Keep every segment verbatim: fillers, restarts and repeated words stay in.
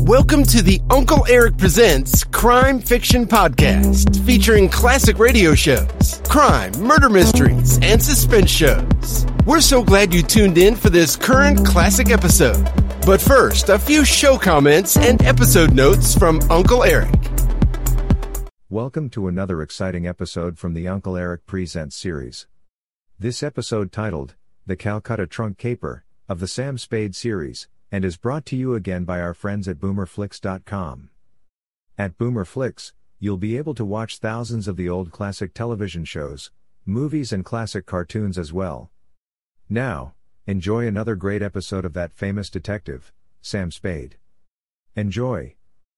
Welcome to the Uncle Eric Presents Crime Fiction Podcast, featuring classic radio shows, crime, murder mysteries, and suspense shows. We're so glad you tuned in for this current classic episode. But first, a few show comments and episode notes from Uncle Eric. Welcome to another exciting episode from the Uncle Eric Presents series. This episode titled, The Calcutta Trunk Caper, of the Sam Spade series, and is brought to you again by our friends at boomer flix dot com. At Boomer Flix, you'll be able to watch thousands of the old classic television shows, movies and classic cartoons as well. Now, enjoy another great episode of that famous detective, Sam Spade. Enjoy.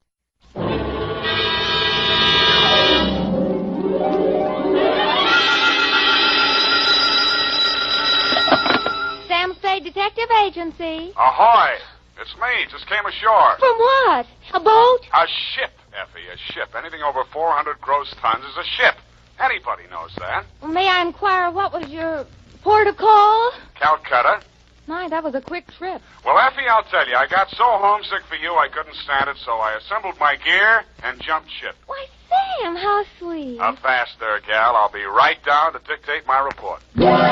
Sam Spade Detective Agency. Ahoy! It's me. Just came ashore. From what? A boat? A ship, Effie, a ship. Anything over four hundred gross tons is a ship. Anybody knows that. Well, may I inquire what was your port of call? Calcutta. My, that was a quick trip. Well, Effie, I'll tell you, I got so homesick for you I couldn't stand it, so I assembled my gear and jumped ship. Why, Sam, how sweet. A fast there, gal. I'll be right down to dictate my report.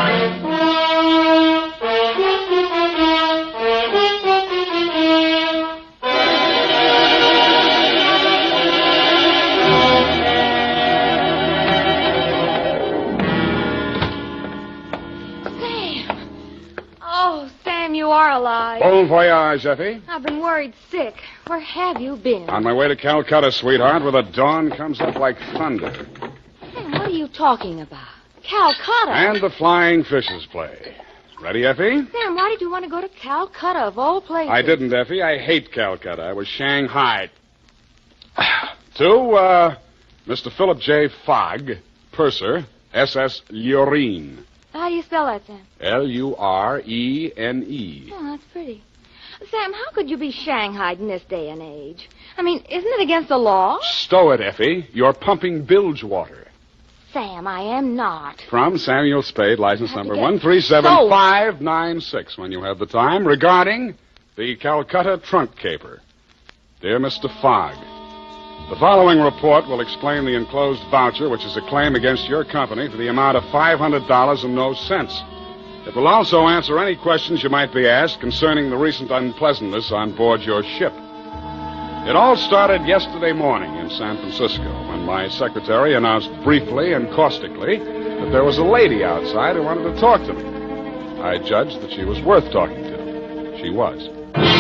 You are alive. Bon voyage, Effie. I've been worried sick. Where have you been? On my way to Calcutta, sweetheart, where the dawn comes up like thunder. Sam, what are you talking about? Calcutta? And the flying fishes play. Ready, Effie? Sam, why did you want to go to Calcutta, of all places? I didn't, Effie. I hate Calcutta. I was Shanghai. to, uh, Mister Philip J. Fogg, purser, S S Lurene. How do you spell that, Sam? L U R E N E. Oh, that's pretty. Sam, how could you be shanghaied in this day and age? I mean, isn't it against the law? Stow it, Effie. You're pumping bilge water. Sam, I am not. From Samuel Spade, license number get one three seven five nine six, when you have the time, regarding the Calcutta Trunk Caper. Dear Mister Fogg, the following report will explain the enclosed voucher, which is a claim against your company for the amount of five hundred dollars and no cents. It will also answer any questions you might be asked concerning the recent unpleasantness on board your ship. It all started yesterday morning in San Francisco when my secretary announced briefly and caustically that there was a lady outside who wanted to talk to me. I judged that she was worth talking to. She was.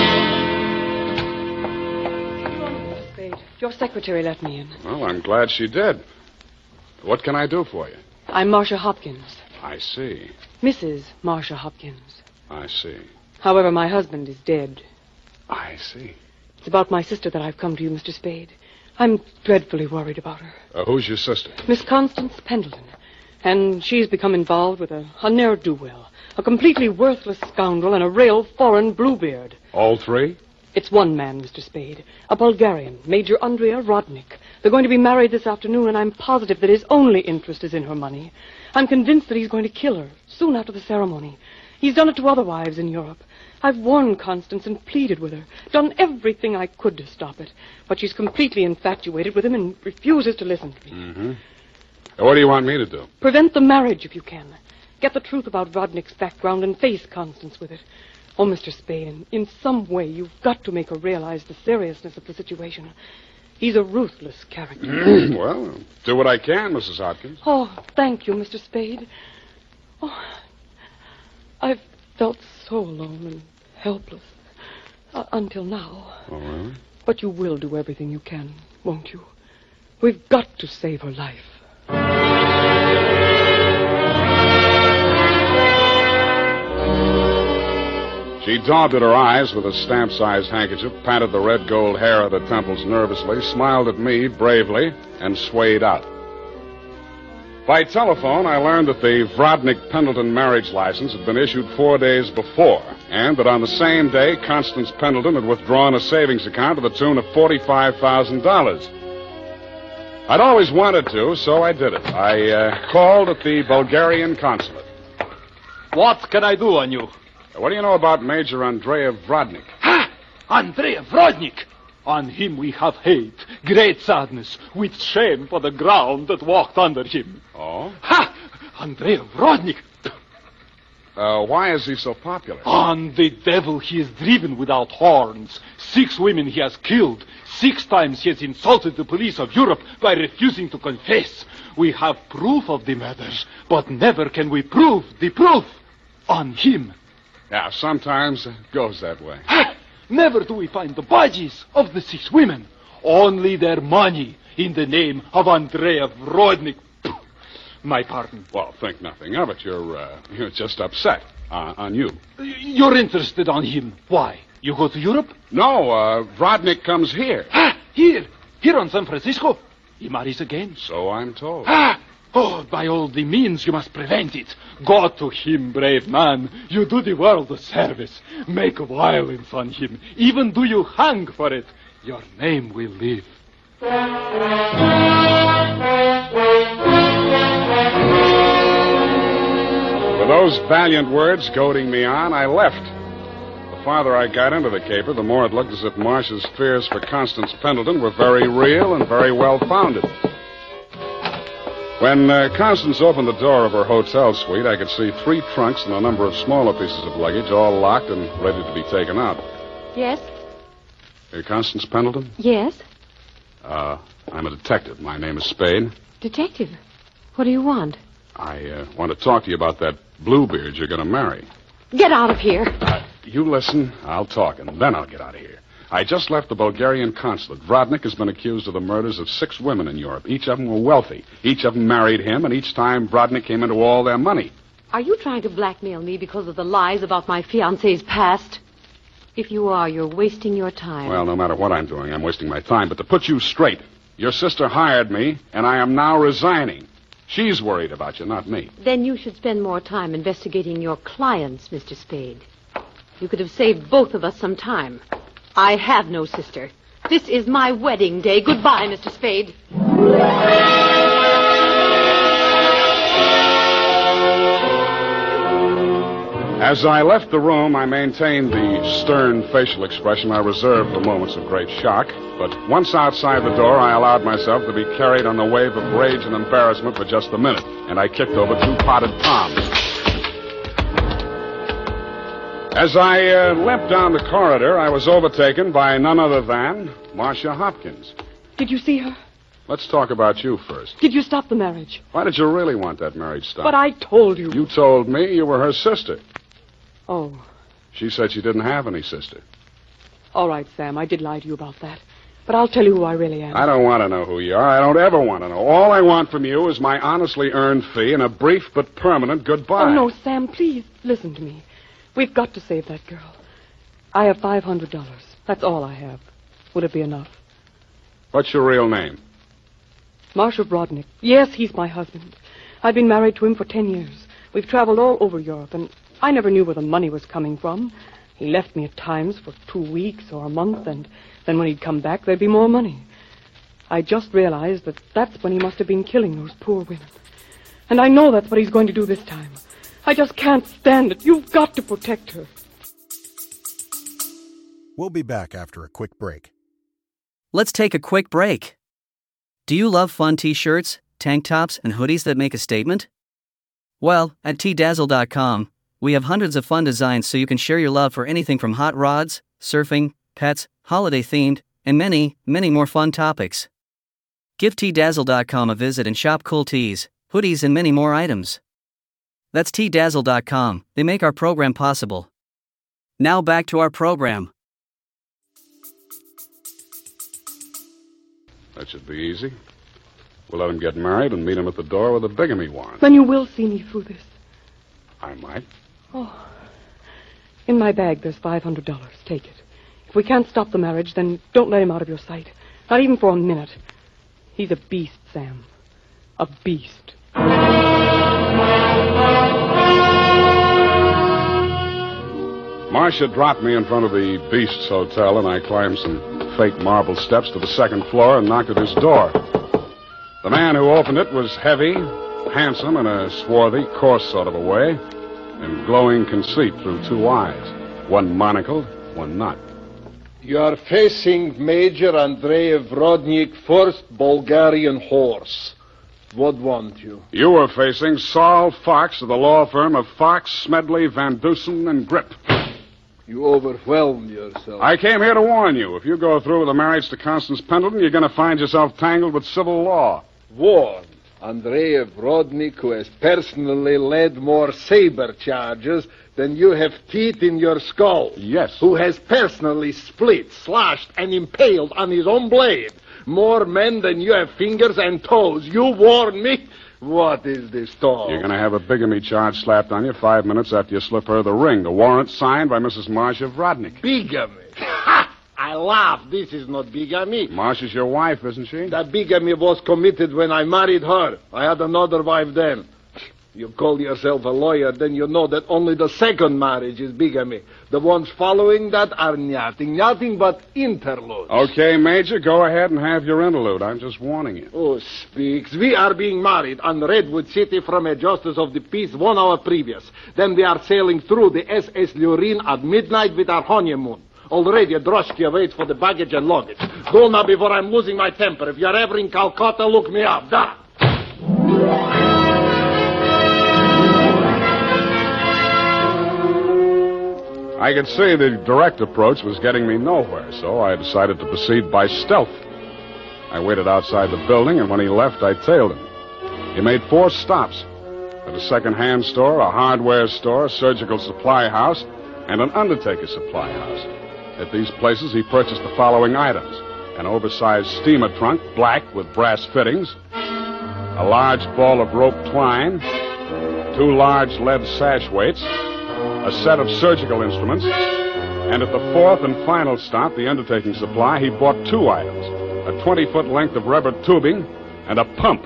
Your secretary let me in. Well, I'm glad she did. What can I do for you? I'm Marcia Hopkins. I see. Missus Marcia Hopkins. I see. However, my husband is dead. I see. It's about my sister that I've come to you, Mister Spade. I'm dreadfully worried about her. Uh, who's your sister? Miss Constance Pendleton. And she's become involved with a, a ne'er-do-well, a completely worthless scoundrel, and a real foreign bluebeard. All three? It's one man, Mister Spade. A Bulgarian, Major Andrea Rodnik. They're going to be married this afternoon, and I'm positive that his only interest is in her money. I'm convinced that he's going to kill her soon after the ceremony. He's done it to other wives in Europe. I've warned Constance and pleaded with her, done everything I could to stop it. But she's completely infatuated with him and refuses to listen to me. Mm-hmm. What do you want me to do? Prevent the marriage if you can. Get the truth about Rodnik's background and face Constance with it. Oh, Mister Spade, in some way you've got to make her realize the seriousness of the situation. He's a ruthless character. Well, do what I can, Missus Hopkins. Oh, thank you, Mister Spade. Oh, I've felt so alone and helpless uh, until now. Oh, really? But you will do everything you can, won't you? We've got to save her life. She daubed at her eyes with a stamp-sized handkerchief, patted the red gold hair at her temples nervously, smiled at me bravely, and swayed out. By telephone, I learned that the Vrodnik-Pendleton marriage license had been issued four days before, and that on the same day, Constance Pendleton had withdrawn a savings account to the tune of forty-five thousand dollars. I'd always wanted to, so I did it. I uh, called at the Bulgarian consulate. What can I do on you? What do you know about Major Andrea Vrodnik? Ha! Andrea Vrodnik! On him we have hate, great sadness, with shame for the ground that walked under him. Oh? Ha! Andrei Rodnik! Uh, why is he so popular? On the devil he is driven without horns. Six women he has killed. Six times he has insulted the police of Europe by refusing to confess. We have proof of the murders, but never can we prove the proof on him. Yeah, sometimes it goes that way. Ha! Never do we find the bodies of the six women. Only their money in the name of Andrei Rodnik. My pardon. Well, think nothing of it. You're, uh, you're just upset uh, on you. You're interested on him. Why? You go to Europe? No, uh, Rodnik comes here. Ah, here. Here on San Francisco. He marries again. So I'm told. Ah! Oh, by all the means you must prevent it. Go to him, brave man. You do the world a service. Make violence on him. Even do you hang for it. Your name will live. With those valiant words goading me on, I left. The farther I got into the caper, the more it looked as if Marcia's fears for Constance Pendleton were very real and very well-founded. When uh, Constance opened the door of her hotel suite, I could see three trunks and a number of smaller pieces of luggage, all locked and ready to be taken out. Yes? You're Constance Pendleton? Yes? Uh, I'm a detective. My name is Spade. Detective? What do you want? I uh, want to talk to you about that Bluebeard you're going to marry. Get out of here. Uh, you listen, I'll talk, and then I'll get out of here. I just left the Bulgarian consulate. Rodnik has been accused of the murders of six women in Europe. Each of them were wealthy. Each of them married him, and each time Rodnik came into all their money. Are you trying to blackmail me because of the lies about my fiancé's past? If you are, you're wasting your time. Well, no matter what I'm doing, I'm wasting my time. But to put you straight, your sister hired me, and I am now resigning. She's worried about you, not me. Then you should spend more time investigating your clients, Mister Spade. You could have saved both of us some time. I have no sister. This is my wedding day. Goodbye, Mister Spade. As I left the room, I maintained the stern facial expression I reserved for moments of great shock. But once outside the door, I allowed myself to be carried on the wave of rage and embarrassment for just a minute, and I kicked over two potted palms. As I uh, limped down the corridor, I was overtaken by none other than Marcia Hopkins. Did you see her? Let's talk about you first. Did you stop the marriage? Why did you really want that marriage stopped? But I told you. You told me you were her sister. Oh. She said she didn't have any sister. All right, Sam, I did lie to you about that. But I'll tell you who I really am. I don't want to know who you are. I don't ever want to know. All I want from you is my honestly earned fee and a brief but permanent goodbye. Oh, no, Sam, please, listen to me. We've got to save that girl. I have five hundred dollars. That's all I have. Would it be enough? What's your real name? Marshal Rodnik. Yes, he's my husband. I've been married to him for ten years. We've traveled all over Europe, and I never knew where the money was coming from. He left me at times for two weeks or a month, and then when he'd come back, there'd be more money. I just realized that that's when he must have been killing those poor women. And I know that's what he's going to do this time. I just can't stand it. You've got to protect her. We'll be back after a quick break. Let's take a quick break. Do you love fun t-shirts, tank tops, and hoodies that make a statement? Well, at T Dazzle dot com, we have hundreds of fun designs so you can share your love for anything from hot rods, surfing, pets, holiday-themed, and many, many more fun topics. Give T Dazzle dot com a visit and shop cool tees, hoodies, and many more items. That's T Dazzle dot com. They make our program possible. Now back to our program. That should be easy. We'll let him get married and meet him at the door with a bigamy warrant. Then you will see me through this. I might. Oh. In my bag, there's five hundred dollars. Take it. If we can't stop the marriage, then don't let him out of your sight. Not even for a minute. He's a beast, Sam. A beast. Marcia dropped me in front of the Beast's Hotel, and I climbed some fake marble steps to the second floor and knocked at his door. The man who opened it was heavy, handsome in a swarthy, coarse sort of a way, and glowing conceit through two eyes, one monocled, one not. You are facing Major Andrei Vrodnik, first Bulgarian horse. What want you? You were facing Saul Fox of the law firm of Fox, Smedley, Van Dusen, and Grip. You overwhelmed yourself. I came here to warn you. If you go through with the marriage to Constance Pendleton, you're going to find yourself tangled with civil law. Warned. Andrei Vrodnik, who has personally led more saber charges than you have teeth in your skull. Yes. Who has personally split, slashed, and impaled on his own blade more men than you have fingers and toes. You warn me? What is this talk? You're going to have a bigamy charge slapped on you five minutes after you slip her the ring. The warrant signed by Missus Marcia Vrodnik. Bigamy? Ha! I laugh. This is not bigamy. Marcia's your wife, isn't she? That bigamy was committed when I married her. I had another wife then. You call yourself a lawyer, then you know that only the second marriage is bigamy. The ones following that are nothing, nothing but interludes. Okay, Major, go ahead and have your interlude. I'm just warning you. Oh, speaks. We are being married on Redwood City from a justice of the peace one hour previous. Then we are sailing through the S S Lurin at midnight with our honeymoon. Already a droshky waits for the baggage and luggage. Go now before I'm losing my temper. If you're ever in Calcutta, look me up. Da! I could see the direct approach was getting me nowhere, so I decided to proceed by stealth. I waited outside the building, and when he left, I tailed him. He made four stops at a second-hand store, a hardware store, a surgical supply house, and an undertaker supply house. At these places, he purchased the following items: an oversized steamer trunk, black with brass fittings, a large ball of rope twine, two large lead sash weights, a set of surgical instruments, and at the fourth and final stop, the undertaking supply, he bought two items: a twenty-foot length of rubber tubing and a pump.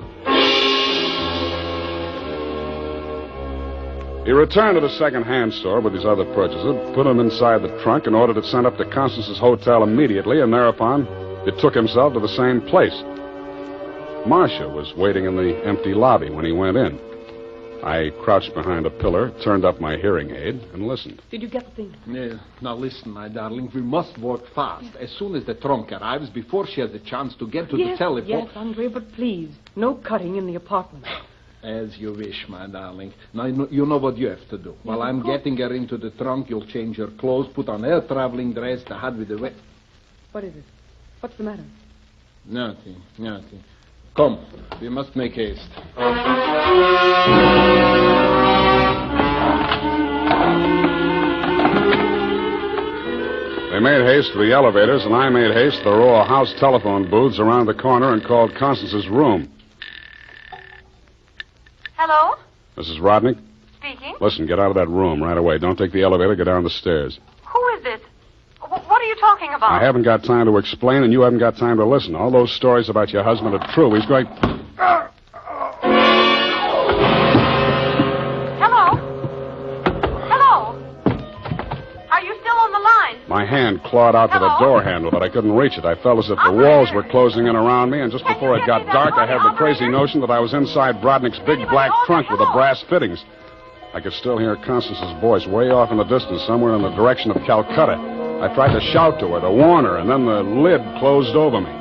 He returned to the second-hand store with his other purchases, put them inside the trunk, and ordered it sent up to Constance's hotel immediately, and thereupon it took himself to the same place. Marcia was waiting in the empty lobby when he went in. I crouched behind a pillar, turned up my hearing aid, and listened. Did you get the thing? Yeah. Now listen, my darling. We must work fast. As soon as the trunk arrives, before she has a chance to get to yes, the telephone... Yes, Andre, but please, no cutting in the apartment. As you wish, my darling. Now, you know, you know what you have to do. Yes, While I'm getting her into the trunk, you'll change your clothes, put on her traveling dress, the hat with the wet... What is it? What's the matter? Nothing, nothing. Come, we must make haste. They made haste to the elevators, and I made haste to the row of house telephone booths around the corner and called Constance's room. Hello? Missus Rodnick? Speaking. Listen, get out of that room right away. Don't take the elevator. Go down the stairs. Who is it? W- what are you talking about? I haven't got time to explain, and you haven't got time to listen. All those stories about your husband are true. He's going... Hello? Hello? Are you still on the line? My hand clawed out to the door handle, but I couldn't reach it. I felt as if the walls were closing in around me, and just before it got dark, I had the crazy notion that I was inside Brodnick's big black trunk with the brass fittings. I could still hear Constance's voice way off in the distance, somewhere in the direction of Calcutta. I tried to shout to her, to warn her, and then the lid closed over me.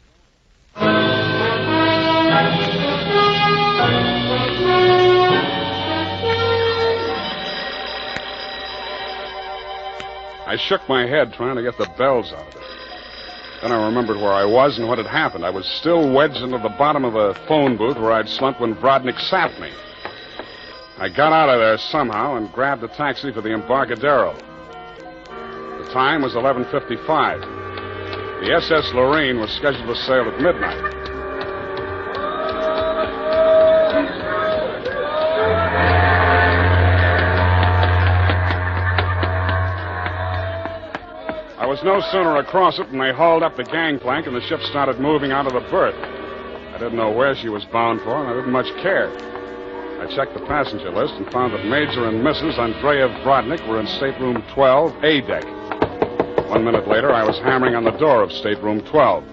I shook my head trying to get the bells out of it. Then I remembered where I was and what had happened. I was still wedged into the bottom of the phone booth where I'd slumped when Vrodnik sapped me. I got out of there somehow and grabbed a taxi for the Embarcadero. The time was eleven fifty-five. The S S Lorraine was scheduled to sail at midnight. I was no sooner across it than they hauled up the gangplank and the ship started moving out of the berth. I didn't know where she was bound for, and I didn't much care. I checked the passenger list and found that Major and Missus Andrei Vrodnik were in stateroom twelve, A deck. One minute later, I was hammering on the door of stateroom twelve.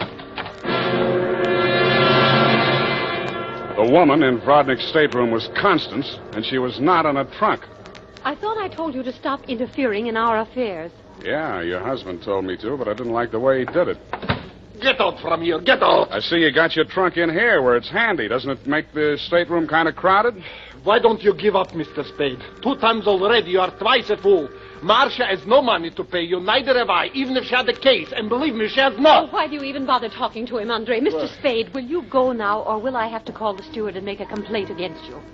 The woman in Vrodnik's stateroom was Constance, and she was not in a trunk. I thought I told you to stop interfering in our affairs. Yeah, your husband told me to, but I didn't like the way he did it. Get out from here. Get out. I see you got your trunk in here where it's handy. Doesn't it make the stateroom kind of crowded? Why don't you give up, Mister Spade? Two times already, you are twice a fool. Marcia has no money to pay you, neither have I, even if she had the case. And believe me, she has Oh, not. why do you even bother talking to him, Andre? Mister Spade, will you go now, or will I have to call the steward and make a complaint against you?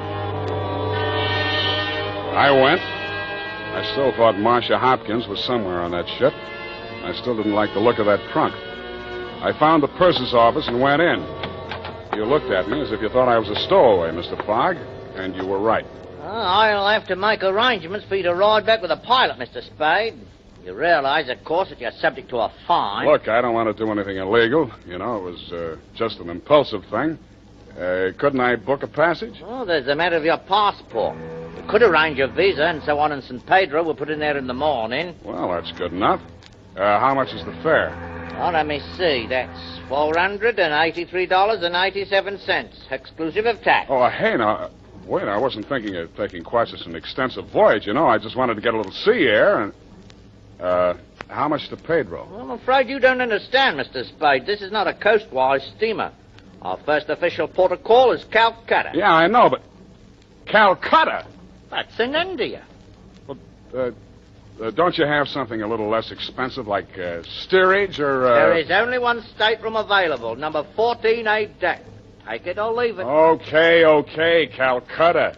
I went. I still thought Marcia Hopkins was somewhere on that ship. I still didn't like the look of that trunk. I found the purser's office and went in. You looked at me as if you thought I was a stowaway, Mister Fogg, and you were right. Well, I'll have to make arrangements for you to ride back with a pilot, Mister Spade. You realize, of course, that you're subject to a fine. Look, I don't want to do anything illegal. You know, it was uh, just an impulsive thing. Uh, couldn't I book a passage? Oh, there's the matter of your passport. You could arrange your visa and so on in San Pedro. We'll put in there in the morning. Well, that's good enough. Uh, how much is the fare? Oh, let me see. That's four hundred eighty-three dollars and eighty-seven cents, exclusive of tax. Oh, hey, now, wait, I wasn't thinking of taking quite such an extensive voyage, you know. I just wanted to get a little sea air and... Uh, how much to Pedro? Well, I'm afraid you don't understand, Mister Spade. This is not a coastwise steamer. Our first official port of call is Calcutta. Yeah, I know, but... Calcutta? That's in India. Well, uh... Uh, don't you have something a little less expensive, like uh, steerage or... Uh... There is only one stateroom available, number fourteen A deck. Take it or leave it. Okay, okay, Calcutta.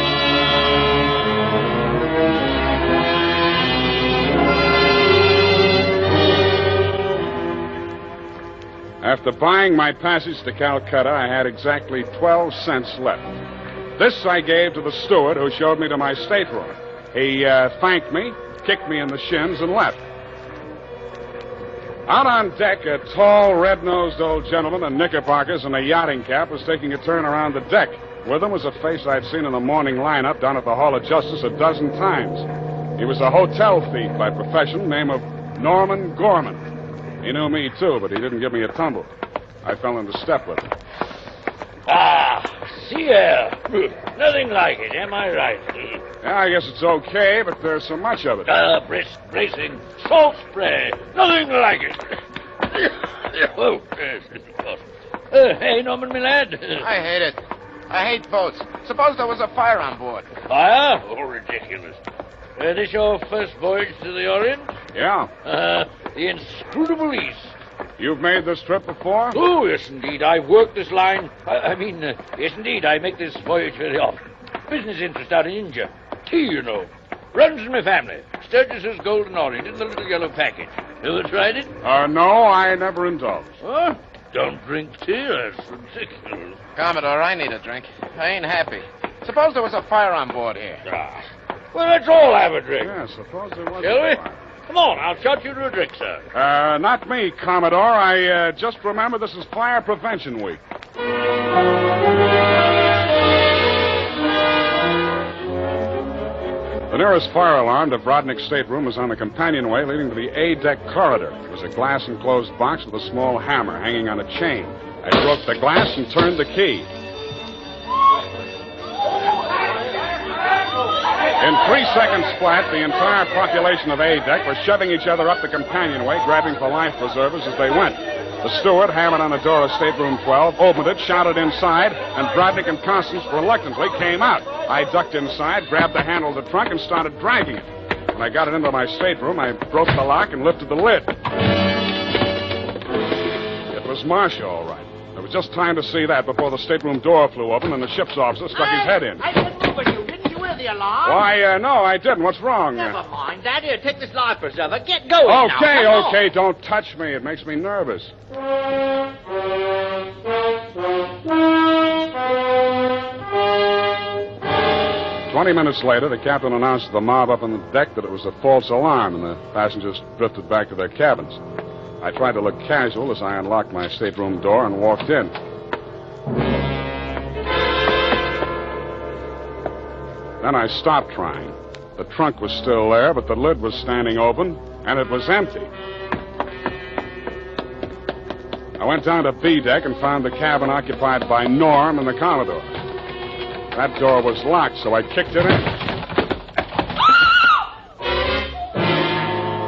After buying my passage to Calcutta, I had exactly twelve cents left. This I gave to the steward who showed me to my stateroom. He uh, thanked me, kicked me in the shins, and left. Out on deck, a tall, red-nosed old gentleman in knickerbockers and a yachting cap was taking a turn around the deck. With him was a face I'd seen in the morning lineup down at the Hall of Justice a dozen times. He was a hotel thief by profession, name of Norman Gorman. He knew me, too, but he didn't give me a tumble. I fell into step with him. Ah, sea air. Nothing like it, am I right? Yeah, I guess it's okay, but there's so much of it. Ah, brisk, bracing, salt spray. Nothing like it. Oh, yes, of course. Uh, hey, Norman, my lad. I hate it. I hate boats. Suppose there was a fire on board. Fire? Oh, ridiculous. Uh, this your first voyage to the Orient? Yeah. Uh, the inscrutable East. You've made this trip before? Oh, yes, indeed. I've worked this line. I, I mean, uh, yes, indeed, I make this voyage very often. Business interest out in India. Tea, you know. Runs in my family. Sturgis's Golden Orient in the little yellow package. Ever tried it? Uh, no, I never indulged. Huh? Don't drink tea. That's ridiculous. Commodore, I need a drink. I ain't happy. Suppose there was a fire on board here. Ah. Well, let's all have a drink. Yeah, suppose there was Shall a we? fire. Come on, I'll shot you to a drink, sir. Uh, not me, Commodore. I uh, just remember this is Fire Prevention Week. The nearest fire alarm to Brodnick's stateroom was on the companionway leading to the A-deck corridor. It was a glass-enclosed box with a small hammer hanging on a chain. I broke the glass and turned the key. In three seconds flat, the entire population of A-deck was shoving each other up the companionway, grabbing for life preservers as they went. The steward hammered on the door of stateroom twelve, opened it, shouted inside, and Brodnick and Constance reluctantly came out. I ducked inside, grabbed the handle of the trunk, and started dragging it. When I got it into my stateroom, I broke the lock and lifted the lid. It was Marcia, all right. There was just time to see that before the stateroom door flew open and the ship's officer stuck his head in. I didn't move you. Didn't you hear the alarm? Why, uh, no, I didn't. What's wrong? Never mind that. Here, take this life preserver. Get going now. Okay, Come okay, on. don't touch me. It makes me nervous. Twenty minutes later, the captain announced to the mob up on the deck that it was a false alarm, and the passengers drifted back to their cabins. I tried to look casual as I unlocked my stateroom door and walked in. Then I stopped trying. The trunk was still there, but the lid was standing open, and it was empty. I went down to B deck and found the cabin occupied by Norm and the Commodore. That door was locked, so I kicked it in.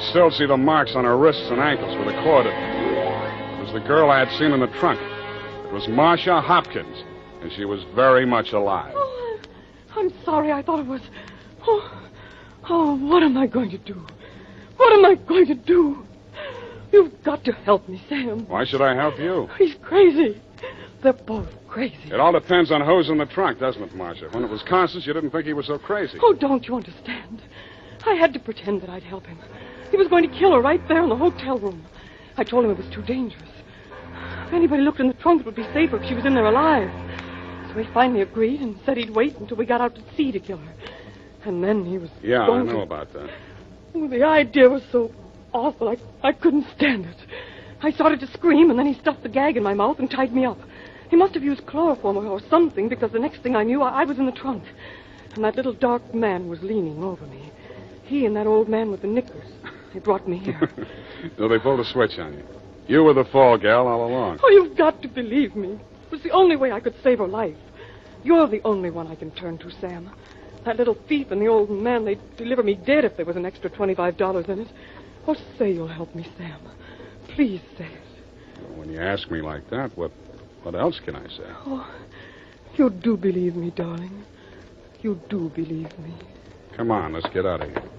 still see the marks on her wrists and ankles where the cord had been. It was the girl I had seen in the trunk. It was Marcia Hopkins, and she was very much alive. Oh, I'm sorry. I thought it was... Oh, oh, what am I going to do? What am I going to do? You've got to help me, Sam. Why should I help you? He's crazy. They're both crazy. It all depends on who's in the trunk, doesn't it, Marcia? When it was Constance, you didn't think he was so crazy. Oh, don't you understand? I had to pretend that I'd help him. He was going to kill her right there in the hotel room. I told him it was too dangerous. If anybody looked in the trunk, it would be safer if she was in there alive. So he finally agreed and said he'd wait until we got out to sea to kill her. And then he was Yeah, going I know to... about that. Oh, the idea was so awful, I, I couldn't stand it. I started to scream, and then he stuffed the gag in my mouth and tied me up. He must have used chloroform or, or something, because the next thing I knew, I, I was in the trunk. And that little dark man was leaning over me. He and that old man with the knickers. They brought me here. So they pulled a switch on you. You were the fall gal all along. Oh, you've got to believe me. It was the only way I could save her life. You're the only one I can turn to, Sam. That little thief and the old man, they'd deliver me dead if there was an extra twenty-five dollars in it. Oh, say you'll help me, Sam. Please say it. Well, when you ask me like that, what, what else can I say? Oh, you do believe me, darling. You do believe me. Come on, let's get out of here.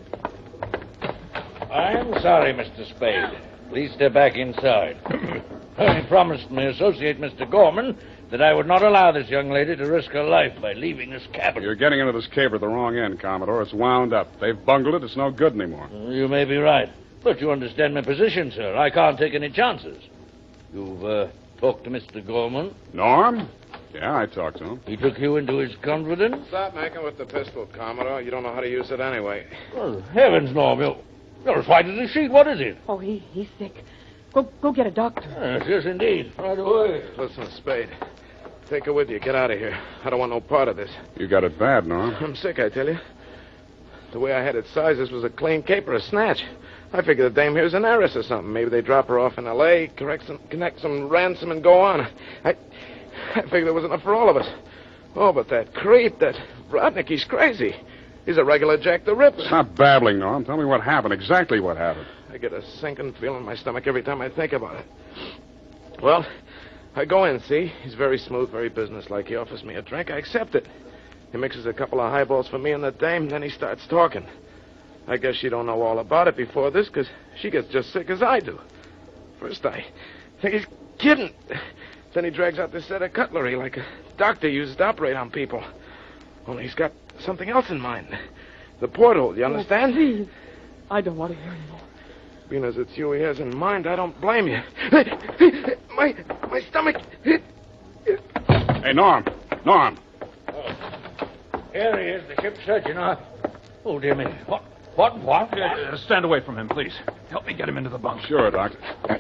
I'm sorry, Mister Spade. Please step back inside. I promised my associate, Mister Gorman, that I would not allow this young lady to risk her life by leaving this cabin. You're getting into this caper at the wrong end, Commodore. It's wound up. They've bungled it. It's no good anymore. You may be right. But you understand my position, sir. I can't take any chances. You've uh, talked to Mister Gorman? Norm? Yeah, I talked to him. He took you into his confidence? Stop making with the pistol, Commodore. You don't know how to use it anyway. Oh, heavens, Norm. You're, you're as white as a sheet. What is it? Oh, he he's sick. Go go get a doctor. Yes, yes, indeed. Right away. Listen, Spade. Take her with you. Get out of here. I don't want no part of this. You got it bad, Norm. I'm sick, I tell you. The way I had it sized, this was a clean caper, a snatch. I figured the dame here's an heiress or something. Maybe they drop her off in L A, correct some, connect some ransom, and go on. I, I figured there was enough for all of us. Oh, but that creep, that Rodnick, he's crazy. He's a regular Jack the Ripper. Stop babbling, Norm. Tell me what happened, exactly what happened. I get a sinking feeling in my stomach every time I think about it. Well, I go in, see? He's very smooth, very businesslike. He offers me a drink. I accept it. He mixes a couple of highballs for me and the dame, then he starts talking. I guess she don't know all about it before this, because she gets just sick as I do. First, I think he's kidding. Then he drags out this set of cutlery like a doctor uses to operate on people. Only he's got something else in mind. The porthole, you understand? Oh, please. I don't want to hear anymore. Being as it's you he has in mind, I don't blame you. My, my stomach. Hey, Norm. Norm. Here he is, the ship's surgeon. Uh, oh, dear me. What? What? What? Uh, stand away from him, please. Help me get him into the bunk. Sure, Doctor.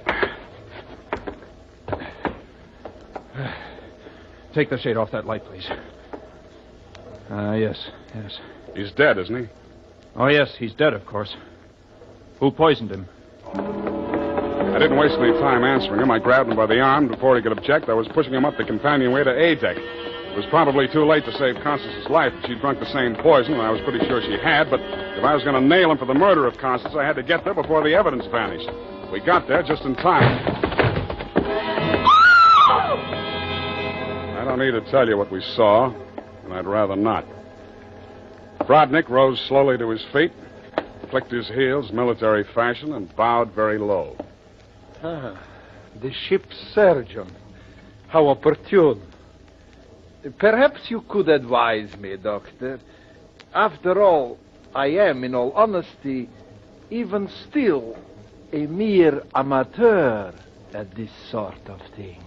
Take the shade off that light, please. Ah, uh, yes, yes. He's dead, isn't he? Oh, yes, he's dead, of course. Who poisoned him? I didn't waste any time answering him. I grabbed him by the arm. Before he could object, I was pushing him up the companionway to A deck. It was probably too late to save Constance's life. She'd drunk the same poison, and I was pretty sure she had, but if I was going to nail him for the murder of Constance, I had to get there before the evidence vanished. We got there just in time. I don't need to tell you what we saw, and I'd rather not. Rodnick rose slowly to his feet, clicked his heels military fashion, and bowed very low. Ah, the ship's surgeon. How opportune. Perhaps you could advise me, Doctor. After all, I am, in all honesty, even still, a mere amateur at this sort of thing.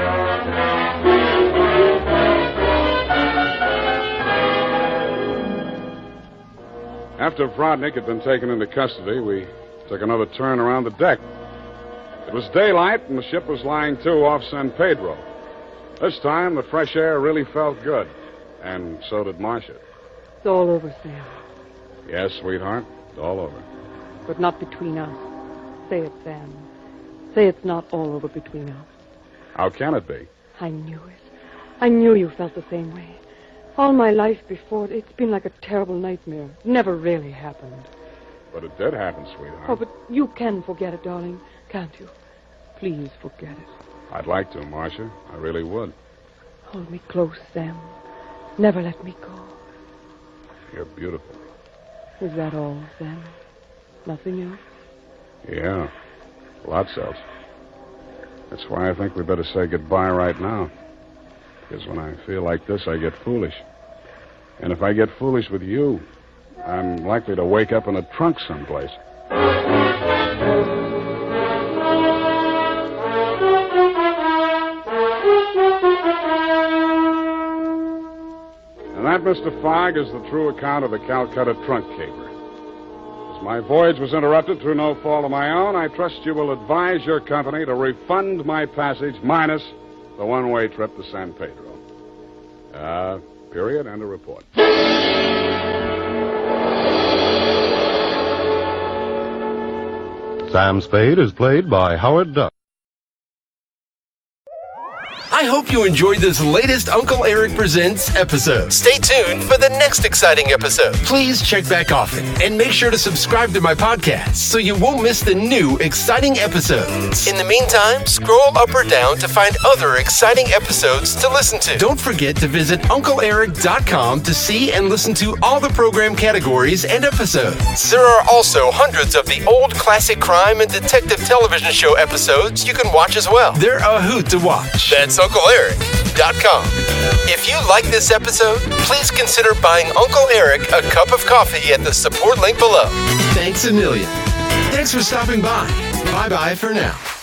After Rodnick had been taken into custody, we took another turn around the deck. It was daylight, and the ship was lying to off San Pedro. This time, the fresh air really felt good, and so did Marcia. It's all over, Sam. Yes, sweetheart, it's all over. But not between us. Say it, Sam. Say it's not all over between us. How can it be? I knew it. I knew you felt the same way. All my life before, it's been like a terrible nightmare. It never really happened. But it did happen, sweetheart. Oh, but you can forget it, darling, can't you? Please forget it. I'd like to, Marcia. I really would. Hold me close, Sam. Never let me go. You're beautiful. Is that all, Sam? Nothing else? Yeah, lots else. That's why I think we better say goodbye right now. Because when I feel like this, I get foolish. And if I get foolish with you, I'm likely to wake up in a trunk someplace. And that, Mister Fogg, is the true account of the Calcutta trunk caper. As my voyage was interrupted through no fault of my own, I trust you will advise your company to refund my passage minus the one-way trip to San Pedro. Uh, period, and a report. Sam Spade is played by Howard Duck. I hope you enjoyed this latest Uncle Eric Presents episode. Stay tuned for the next exciting episode. Please check back often and make sure to subscribe to my podcast so you won't miss the new exciting episodes. In the meantime, scroll up or down to find other exciting episodes to listen to. Don't forget to visit Uncle Eric dot com to see and listen to all the program categories and episodes. There are also hundreds of the old classic crime and detective television show episodes you can watch as well. They're a hoot to watch. That's Uncle Eric dot com. If you like this episode, please consider buying Uncle Eric a cup of coffee at the support link below. Thanks a million. Thanks for stopping by. Bye-bye for now.